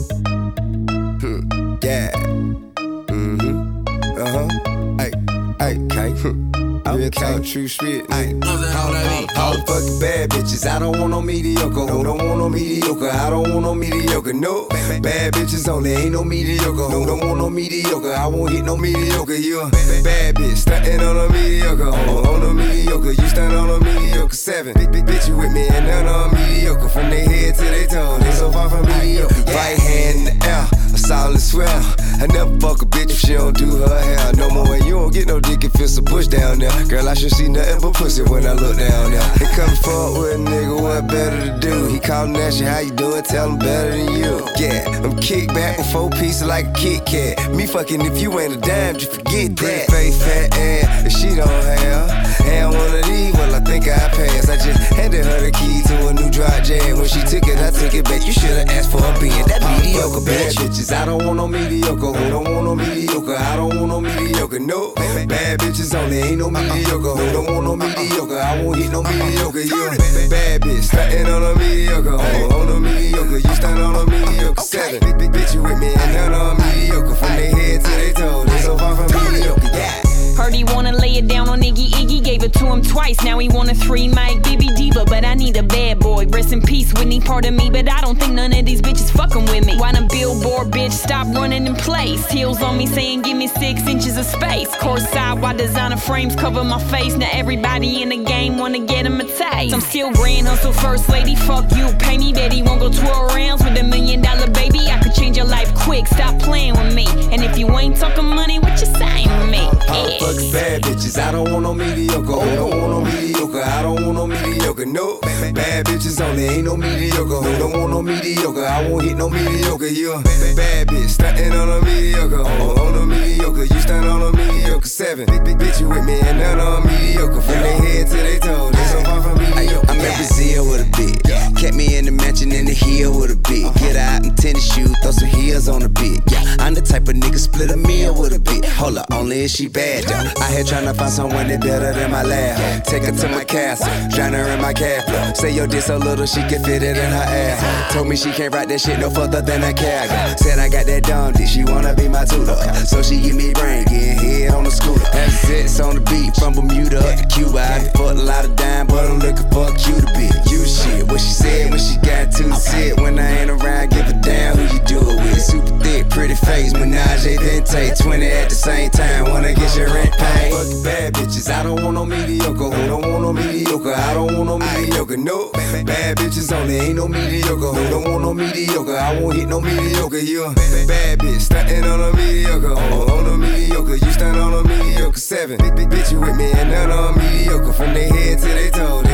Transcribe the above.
Yeah. Real talk, true shit. All the fucking bad bitches. I don't want no mediocre. Who don't want no mediocre? I don't want no mediocre. No, bad bitches only. Ain't no mediocre. Who don't want no mediocre? I won't hit no mediocre. You a bad bitch, stuntin' on a mediocre. On a mediocre, you stunt on a mediocre. 7 big bitch, you with me and none on mediocre. From their head to their toe, they so far from mediocre. Right hand in the air, a solid swell. I never fuck a bitch if she don't do her hair no more. And you don't get no dick if it's a bush down there. Girl, I should see nothing but pussy when I look down there. They come forward with a nigga, what better to do? He callin' at you, how you doing? Tell him better than you. Yeah, I'm kick back with 4 pieces like a Kit Kat. Me fucking if you ain't a dime, just forget that. Pretty face, fat ass, if she don't have. And one of these, well, I think I passed. I just handed her the key to a new dry jam. When she took it, I took it back. You should've asked for a being that mediocre bitch. Bad bitches, I don't want no mediocre. Who don't want no mediocre? I don't want no mediocre. No, bad bitches only. Ain't no mediocre. Who don't want no mediocre? I won't hit no mediocre. You a bad bitch, stuntin' on a mediocre. On a mediocre, you stunt on a mediocre. 7 big bitch, you with me and none on mediocre. From their head to their toe, they so far from mediocre. Yeah. Heard he wanna lay it down on Iggy, gave it to him twice. Now he want a 3 mic BB Diva, but I need a bad boy. Rest in peace, Whitney, pardon me, but I don't think none of these bitches fucking with me. Why the billboard bitch stop running in place? Heels on me saying give me 6 inches of space. Courtside while designer frames cover my face. Now everybody in the game wanna get him a taste. I'm still grand hustle first lady, fuck you, pay me. Bet he won't go 12 rounds with $1 million baby. I could change your life quick, stop playing with me. And if you ain't talking money, what you saying to me? Yeah. Fucking bad bitches, I don't want no mediocre. Who don't want no mediocre? I don't want no mediocre. No, bad bitches only. Ain't no mediocre. Who don't want no mediocre? I won't hit no mediocre. You a bad bitch, stuntin' on a mediocre. On a mediocre, you stunt on a mediocre. 7 big bitch, you with me and none on mediocre. From their head to their toe, they so far from mediocre. I'm in Brazil with a bitch. Kept me in the mansion in the hill with a bitch. Get out in tennis shoes, throw some heels on the bitch. Yeah, I'm the type of nigga split a meal with a bitch. Hold up, only if she bad though. I here tryna find someone that better than my lab. Take her to my castle, drown her in my cat flow. Say your dick so little she can fit it in her ass. Told me she can't write that shit no further than a cag. Said I got that dumb dick, she wanna be my tutor. So she give me brain, getting head on the scooter. Have sex on the beat, from Bermuda up to Cuba. I done fucked a lot of dime, but I'm looking for a cuter bitch. You shit, what she said when she got to the set. When I ain't around, give a damn who you do it with. Super thick, pretty face, menage a dente. 20 at the same time, wanna get your rent paid. Fucking bad bitches, I don't want no mediocre. Who don't want no mediocre? I don't want no mediocre. No, bad bitches only. Ain't no mediocre. Who don't want no mediocre? I won't hit no mediocre. You a bad bitch, stuntin' on a mediocre. On a mediocre, you stunt on a mediocre. 7 big bitch, you with me and none on mediocre. From their head to their toe.